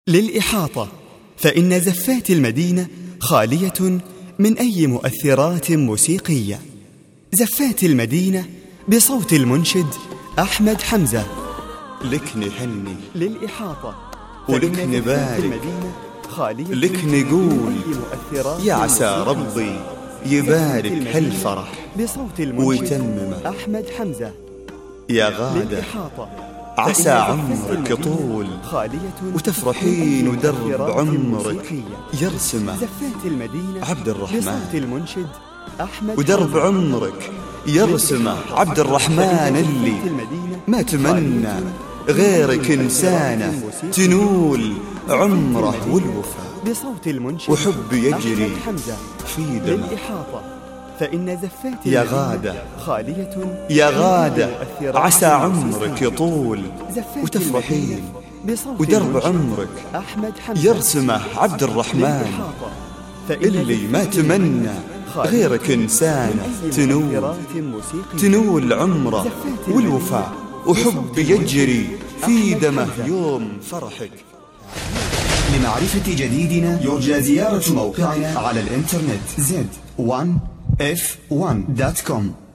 للإحاطة، فإن زفات المدينة خالية من أي مؤثرات موسيقية. زفات المدينة بصوت المنشد أحمد حمزة. لك نهني للإحاطة، ولك نبارك، لك نقول يا عسى ربي يبارك هالفرح بصوت المنشد ويتممه. أحمد حمزة. يا غادة عسى عمرك يطول وتفرحين ودرب عمرك يرسمه زفات المدينة عبد الرحمن، بصوت المنشد أحمد ودرب عمرك يرسمه عبد الرحمن اللي ما تمنى غيرك إنسانه تنول عمره والوفاء بصوت المنشد وحب يجري في دمه. للإحاطة، فإن زفات يا غادة خالية يا غادة عسى عمرك يطول وتفرحين ودرب عمرك أحمد حمزة يرسمه عبد الرحمن اللي ما تمنى غيرك إنسانه تنول عمره والوفاء وحب يجري في دمه يوم فرحك. لمعرفة جديدنا يرجى زيارة موقعنا على الإنترنت z1f1.com.